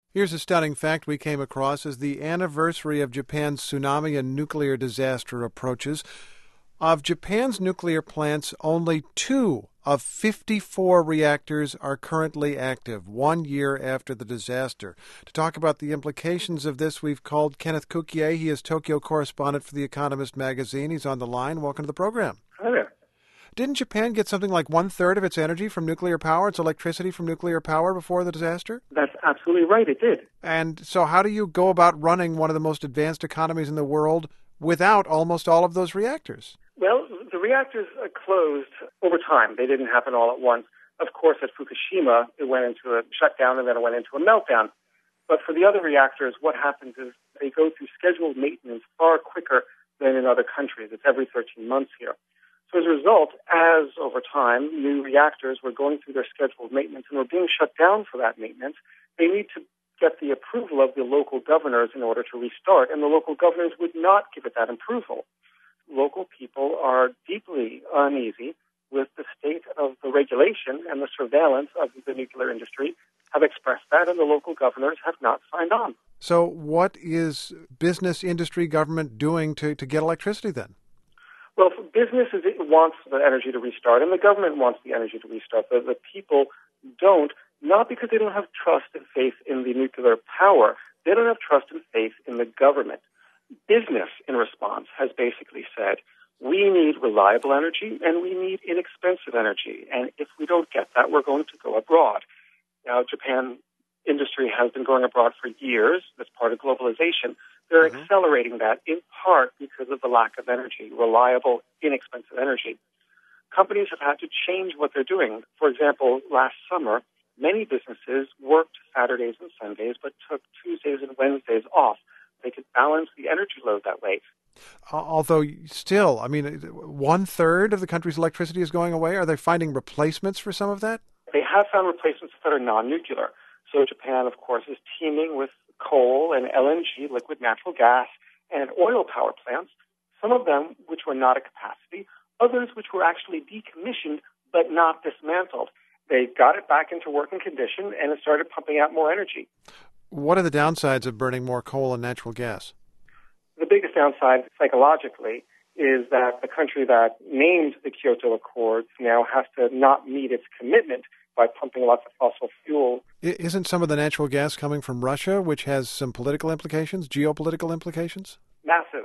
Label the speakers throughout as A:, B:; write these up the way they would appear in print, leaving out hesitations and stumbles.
A: Here's a stunning fact we came across as the anniversary of Japan's tsunami and nuclear disaster approaches. Of Japan's nuclear plants, only 2 of 54 reactors are currently active, 1 year after the disaster. To talk about the implications of this, we've called Kenneth Cukier. He is Tokyo correspondent for The Economist magazine. He's on the line. Welcome to the program.
B: Hi there.
A: Didn't Japan get something like 1/3 of its energy from nuclear power, its electricity from nuclear power before the disaster?
B: That's absolutely right, it did.
A: And so how do you go about running one of the most advanced economies in the world without almost all of those reactors?
B: Well, the reactors closed over time. They didn't happen all at once. Of course, at Fukushima, it went into a shutdown and then it went into a meltdown. But for the other reactors, what happens is they go through scheduled maintenance far quicker than in other countries. It's every 13 months here. So as a result, as over time, new reactors were going through their scheduled maintenance and were being shut down for that maintenance, they need to get the approval of the local governors in order to restart, and the local governors would not give it that approval. Local people are deeply uneasy with the state of the regulation and the surveillance of the nuclear industry, have expressed that, and the local governors have not signed on.
A: So what is business, industry, government doing to get electricity then?
B: Well, business it wants the energy to restart, and the government wants the energy to restart. The people don't, not because they don't have trust and faith in the nuclear power. They don't have trust and faith in the government. Business, in response, has basically said, we need reliable energy and we need inexpensive energy. And if we don't get that, we're going to go abroad. Now, Japan industry has been going abroad for years as part of globalization. They're accelerating that in part because of the lack of energy, reliable, inexpensive energy. Companies have had to change what they're doing. For example, last summer, many businesses worked Saturdays and Sundays but took Tuesdays and Wednesdays off. They could balance the energy load that way.
A: Although still, 1/3 of the country's electricity is going away. Are they finding replacements for some of that?
B: They have found replacements that are non-nuclear. So Japan, of course, is teeming with coal and LNG, liquid natural gas, and oil power plants, some of them which were not at capacity, others which were actually decommissioned but not dismantled. They got it back into working condition and it started pumping out more energy.
A: What are the downsides of burning more coal and natural gas?
B: The biggest downside psychologically is that the country that named the Kyoto Accords now has to not meet its commitment by pumping lots of fossil fuel.
A: Isn't some of the natural gas coming from Russia, which has some political implications, geopolitical implications?
B: Massive.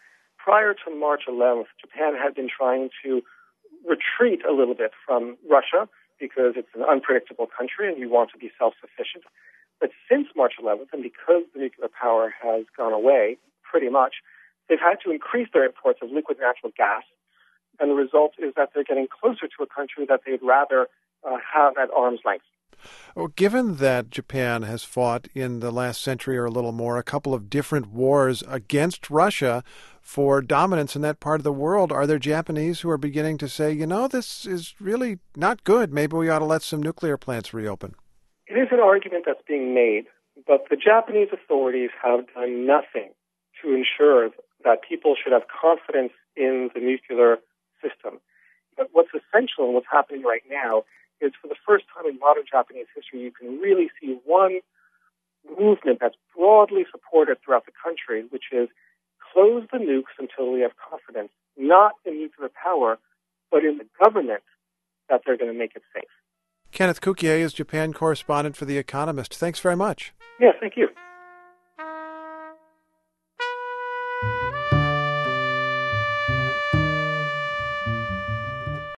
B: Prior to March 11th, Japan had been trying to retreat a little bit from Russia because it's an unpredictable country and you want to be self-sufficient. But since March 11th, and because the nuclear power has gone away pretty much, they've had to increase their imports of liquid natural gas. And the result is that they're getting closer to a country that they'd rather have at arm's length.
A: Well, given that Japan has fought in the last century or a little more a couple of different wars against Russia for dominance in that part of the world, are there Japanese who are beginning to say, this is really not good. Maybe we ought to let some nuclear plants reopen?
B: It is an argument that's being made, but the Japanese authorities have done nothing to ensure that people should have confidence in the nuclear system. But what's essential and what's happening right now is for the first time in modern Japanese history, you can really see one movement that's broadly supported throughout the country, which is close the nukes until we have confidence, not in nuclear power, but in the government that they're going to make it safe.
A: Kenneth Cukier is Japan correspondent for The Economist. Thanks very much.
B: Yeah, thank you.